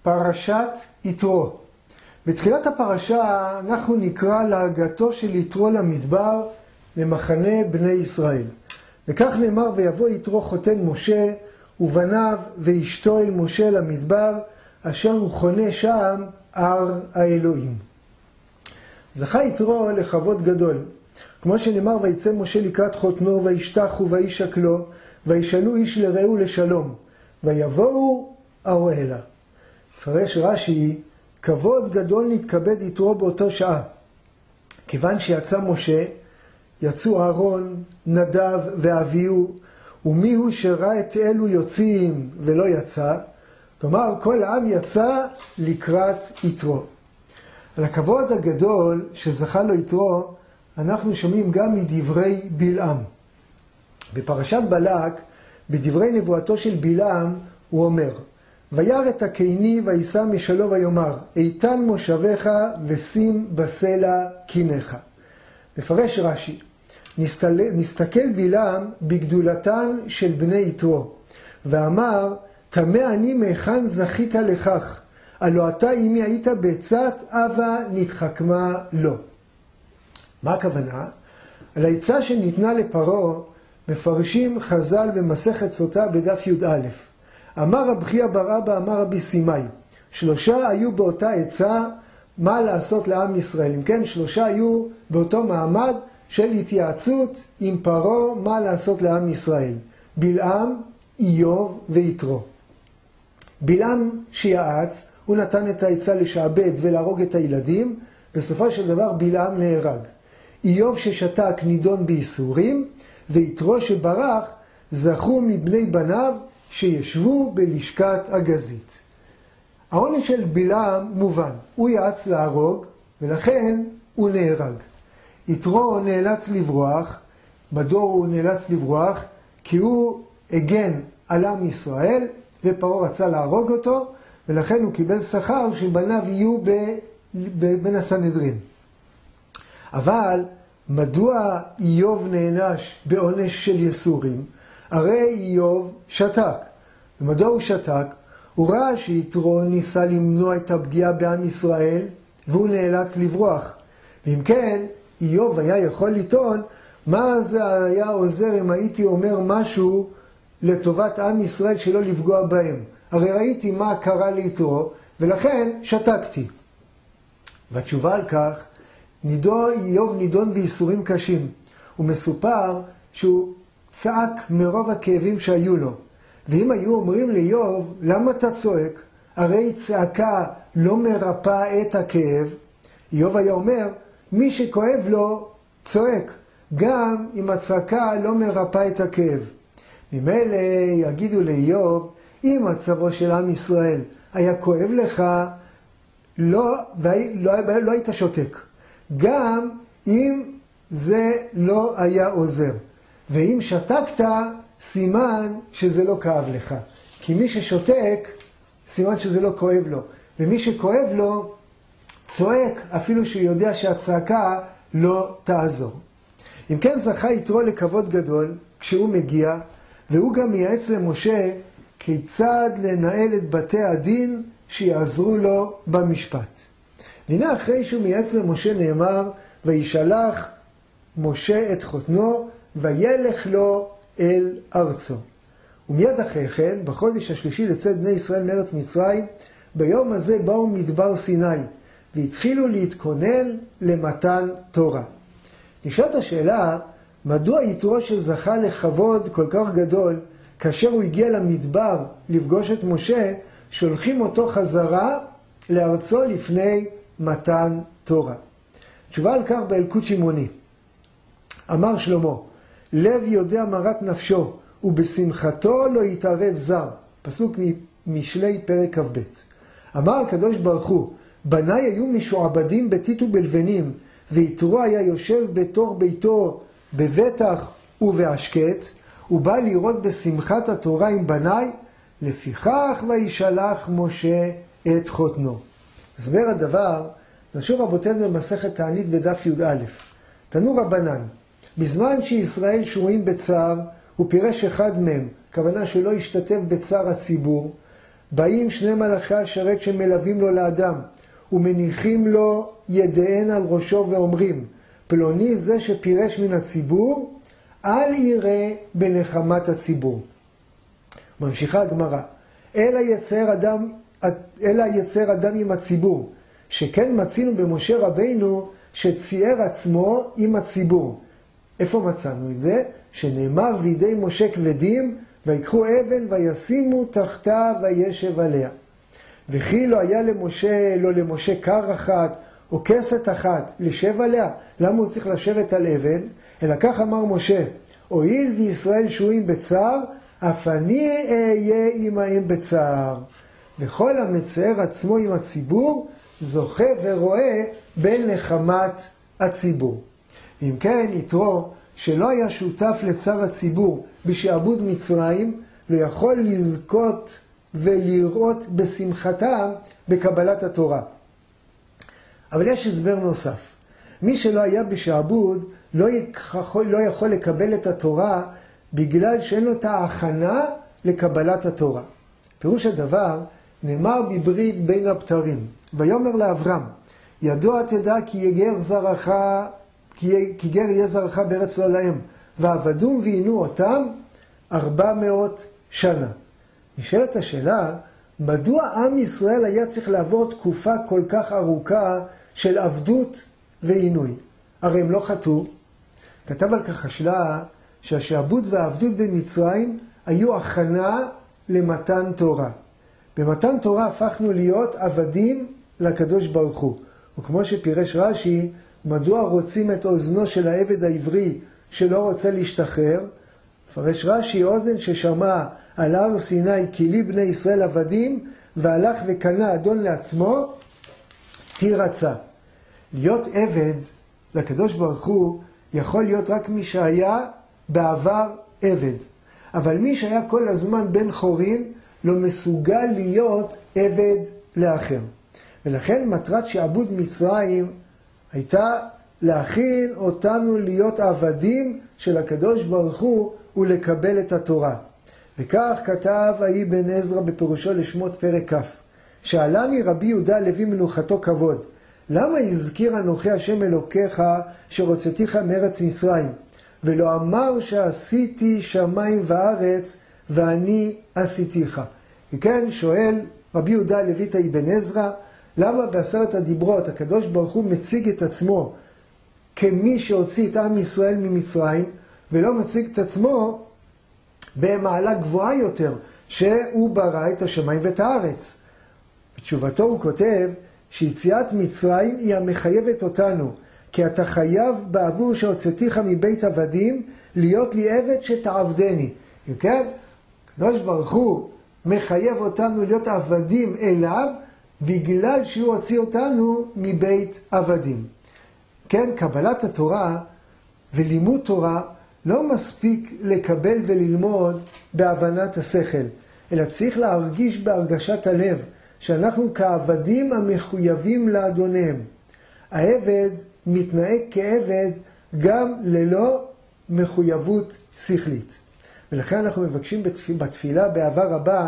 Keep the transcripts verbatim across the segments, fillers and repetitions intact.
פרשת יתרו. בתחילת הפרשה אנחנו נקרא להגעתו של יתרו למדבר למחנה בני ישראל. וכך נאמר, ויבוא יתרו חותן משה ובניו ואשתו אל משה למדבר, אשר הוא חונה שם הר האלוהים. זכה יתרו לכבוד גדול. כמו שנאמר, ויצא משה לקראת חותנו וישתחו וישקלו, וישאלו איש לרעהו לשלום, ויבואו האוהלה. פרש רש"י, כבוד גדול נתכבד יתרו באותו שעה. כיוון שיצא משה, יצאו אהרון, נדב ואביהו, ומי הוא שראה את אלו יוצאים ולא יצא? כלומר, כל העם יצא לקראת יתרו. על הכבוד הגדול שזכה לו יתרו, אנחנו שומעים גם מדברי בלעם. בפרשת בלק, בדברי נבואתו של בלעם, הוא אומר, וירא את הקיני ויישא משלו ויאמר, איתן מושבך ושים בסלע קינך. מפרש רש"י, נסתכל, נסתכל בלעם בגדולתן של בני יתרו, ואמר, תמה אני מהיכן זכית לכך, הלא אתה אם היית בצאת אבה נתחכמה לו. מה הכוונה? על העצה שניתנה לפרעה מפרשים חז"ל במסכת סוטה בדף י"א. אמר רבי חייא בר אבא, אמר רבי סימאי, שלושה היו באותה עצה מה לעשות לעם ישראל. אם כן, שלושה היו באותו מעמד של התייעצות עם פרעה מה לעשות לעם ישראל. בלעם, איוב ויתרו. בלעם שיעץ, הוא נתן את העצה לשעבד ולהרוג את הילדים, בסופו של דבר בלעם נהרג. איוב ששתק נידון בייסורים, ויתרו שברח זכו מבני בניו שישבו בלשכת הגזית. העונש של בלעם מובן, הוא יעץ להרוג ולכן הוא נהרג. יתרו נאלץ לברוח, מדוע הוא נאלץ לברוח? כי הוא הגן על עם ישראל ופרעה רצה להרוג אותו, ולכן הוא קיבל שכר שבניו יהיו בין הסנהדרין. אבל מדוע איוב נענש בעונש של יסורים? הרי איוב שתק. ומדוע הוא שתק? הוא ראה שיתרו ניסה למנוע את הפגיעה בעם ישראל, והוא נאלץ לברוח. ואם כן, איוב היה יכול לטעון, מה זה היה עוזר אם הייתי אומר משהו לטובת עם ישראל שלא לפגוע בהם? הרי ראיתי מה קרה ליתרו, ולכן שתקתי. והתשובה על כך, נידון, איוב נידון בייסורים קשים. הוא מסופר שהוא צעק מרוב הכאבים שהיו לו. ואם היו אומרים לאיוב, למה אתה צועק? הרי צעקה לא מרפא את הכאב. איוב היה אומר, מי שכואב לו צועק, גם אם הצעקה לא מרפא את הכאב. ממילא יגידו לאיוב, אם מצבו של עם ישראל היה כואב לך, לא, לא, לא, לא היית שותק. גם אם זה לא היה עוזר. ואם שתקת, סימן שזה לא כאב לך. כי מי ששותק, סימן שזה לא כואב לו. ומי שכואב לו, צועק, אפילו שהוא יודע שהצעקה לא תעזור. אם כן, זכה יתרו לכבוד גדול כשהוא מגיע, והוא גם מייעץ למשה כיצד לנהל את בתי הדין שיעזרו לו במשפט. והנה אחרי שהוא מייעץ למשה נאמר, וישלח משה את חותנו, וילך לו אל ארצו. ומיד אחרי כן, בחודש השלישי לצאת בני ישראל מארץ מצרים, ביום הזה באו מדבר סיני, והתחילו להתכונן למתן תורה. נשאלת השאלה, מדוע יתרו שזכה לכבוד כל כך גדול, כאשר הוא הגיע למדבר לפגוש את משה, שולחים אותו חזרה לארצו לפני מתן תורה? תשובה על כך באלקוט שמעוני. אמר שלמה, לב יודע מרת נפשו, ובשמחתו לא יתערב זר. פסוק משלי פרק כ"ב. אמר הקדוש ברוך הוא, בניי היו משועבדים בתית ובלבנים, ויתרו היה יושב בתור ביתו בבטח ובהשקט, הוא בא לראות בשמחת התורה עם בניי, לפיכך וישלח משה את חותנו. הסבר הדבר, נשוב רבותינו במסכת תענית בדף י"א. תנו רבנן, בזמן שישראל שרויים בצער, הוא פירש אחד מהם, כוונה שלא ישתתף בצער הציבור, באים שני מלאכי השרת שמלווים לו לאדם, ומניחים לו ידיהן על ראשו ואומרים, פלוני זה שפירש מן הציבור, אל יראה בנחמת הציבור. ממשיכה הגמרא, אלא יצר אדם, אלא יצר אדם עם הציבור, שכן מצינו במשה רבינו שצייר עצמו עם הציבור. איפה מצאנו את זה? שנאמר וידי משה כבדים, ויקחו אבן וישימו תחתה וישב עליה. וכי לא היה למשה, לא למשה קר אחת או כסת אחת לשב עליה, למה הוא צריך לשבת על אבן? אלא כך אמר משה, הואיל וישראל שועים בצער, אף אני אהיה עמהם בצער. וכל המצער עצמו עם הציבור, זוכה ורואה בנחמת הציבור. אם כן, יתרו שלא היה שותף לצער הציבור בשעבוד מצרים, לא יכול לזכות ולראות בשמחתם בקבלת התורה. אבל יש הסבר נוסף. מי שלא היה בשעבוד לא יכול, לא יכול לקבל את התורה בגלל שאין לו את ההכנה לקבלת התורה. פירוש הדבר נאמר בברית בין הבתרים, ויאמר לאברהם, ידוע תדע כי יגר זרעך, כי, כי גר יהיה זרעך בארץ לא להם, ועבדום ועינו אותם ארבע מאות שנה. נשאלת השאלה, מדוע עם ישראל היה צריך לעבור תקופה כל כך ארוכה של עבדות ועינוי? הרי הם לא חטאו. כתב על כך השלה שהשעבוד והעבדות במצרים היו הכנה למתן תורה. במתן תורה הפכנו להיות עבדים לקדוש ברוך הוא. וכמו שפירש רש"י, מדוע רוצים את אוזנו של העבד העברי שלא רוצה להשתחרר? פרש רש"י, אוזן ששמע על הר סיני כי לי בני ישראל עבדים, והלך וקנה אדון לעצמו, תירצה. להיות עבד לקדוש ברוך הוא יכול להיות רק מי שהיה בעבר עבד. אבל מי שהיה כל הזמן בן חורין לא מסוגל להיות עבד לאחר. ולכן מטרת שעבוד מצרים הייתה להכין אותנו להיות עבדים של הקדוש ברוך הוא ולקבל את התורה. וכך כתב האבן עזרא בפירושו לשמות פרק כ', שאלני רבי יהודה לוי מנוחתו כבוד, למה הזכיר אנוכי השם אלוקיך שרוצתיך מארץ מצרים, ולא אמר שעשיתי שמיים וארץ ואני עשיתיך? וכן שואל רבי יהודה לוי את האבן עזרא, למה בעשרת הדיברות הקדוש ברוך הוא מציג את עצמו כמי שהוציא את עם ישראל ממצרים, ולא מציג את עצמו במעלה גבוהה יותר, שהוא ברא את השמיים ואת הארץ? בתשובתו הוא כותב שיציאת מצרים היא המחייבת אותנו, כי אתה חייב בעבור שהוצאתיך מבית עבדים להיות לי עבד שתעבדני. אם כן, הקדוש ברוך הוא מחייב אותנו להיות עבדים אליו, בגלל שהוא הוציא אותנו מבית עבדים. כן, קבלת התורה ולימוד תורה לא מספיק לקבל וללמוד בהבנת השכל, אלא צריך להרגיש בהרגשת הלב שאנחנו כעבדים המחויבים לאדוניהם. העבד מתנהג כעבד גם ללא מחויבות שכלית. ולכן אנחנו מבקשים בתפילה באהבה רבה,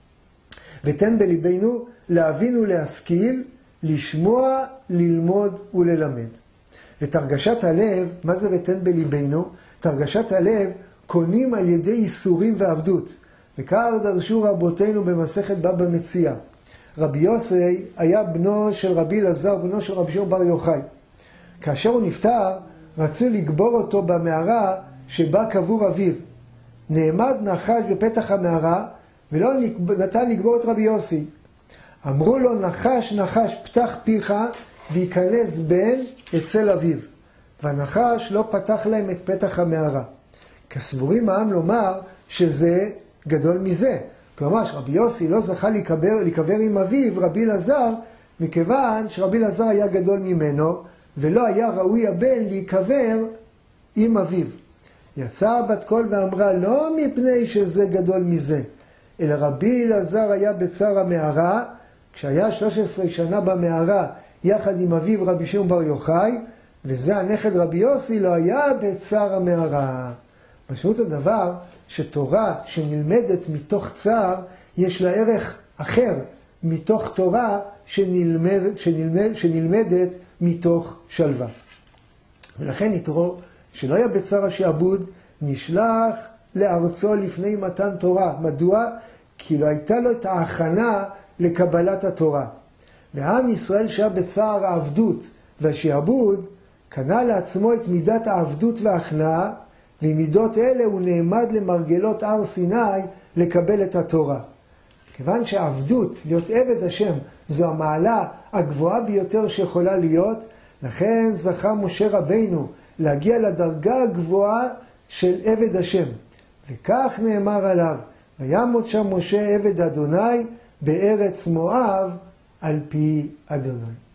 ותן בליבנו להבין ולהשכיל, לשמוע, ללמוד וללמד. ואת הרגשת הלב, מה זה ותן בליבנו? את הרגשת הלב קונים על ידי איסורים ועבדות. וכך דרשו רבותינו במסכת בבא מציעא. רבי יוסי היה בנו של רבי אלעזר, בנו של רבי שמעון בר יוחאי. כאשר הוא נפטר, רצו לגבור אותו במערה שבה קבור אביו. נעמד נחש בפתח המערה, ולא נתן לגבור את רבי יוסי. אמרו לו, נחש, נחש, פתח פיך, וייכנס בן אצל אביו. והנחש לא פתח להם את פתח המערה. כסבורים העם לומר שזה גדול מזה. כלומר, רבי יוסי לא זכה להיקבר, להיקבר עם אביו, רבי אלעזר, מכיוון שרבי אלעזר היה גדול ממנו, ולא היה ראוי הבן להיקבר עם אביו. יצאה בת קול ואמרה, לא מפני שזה גדול מזה, אלא רבי אלעזר היה בצער המערה, כשהיה שלוש עשרה שנה במערה, יחד עם אביו רבי שמעון בר יוחאי, וזה הנכד רבי יוסי לא היה בצער המערה. משמעות הדבר שתורה שנלמדת מתוך צער, יש לה ערך אחר מתוך תורה שנלמד, שנלמד, שנלמדת מתוך שלווה. ולכן יתרו, שלא היה בצער השעבוד, נשלח לארצו לפני מתן תורה. מדוע? כי לא הייתה לו את ההכנה לקבלת התורה. ועם ישראל שהיה בצער העבדות והשעבוד, קנה לעצמו את מידת העבדות וההכנעה, ועם מידות אלה הוא נעמד למרגלות הר סיני לקבל את התורה. כיוון שהעבדות, להיות עבד השם, זו המעלה הגבוהה ביותר שיכולה להיות, לכן זכה משה רבינו להגיע לדרגה הגבוהה של עבד השם. וכך נאמר עליו, וימות שם משה עבד אדוני בארץ מואב על פי אדוני.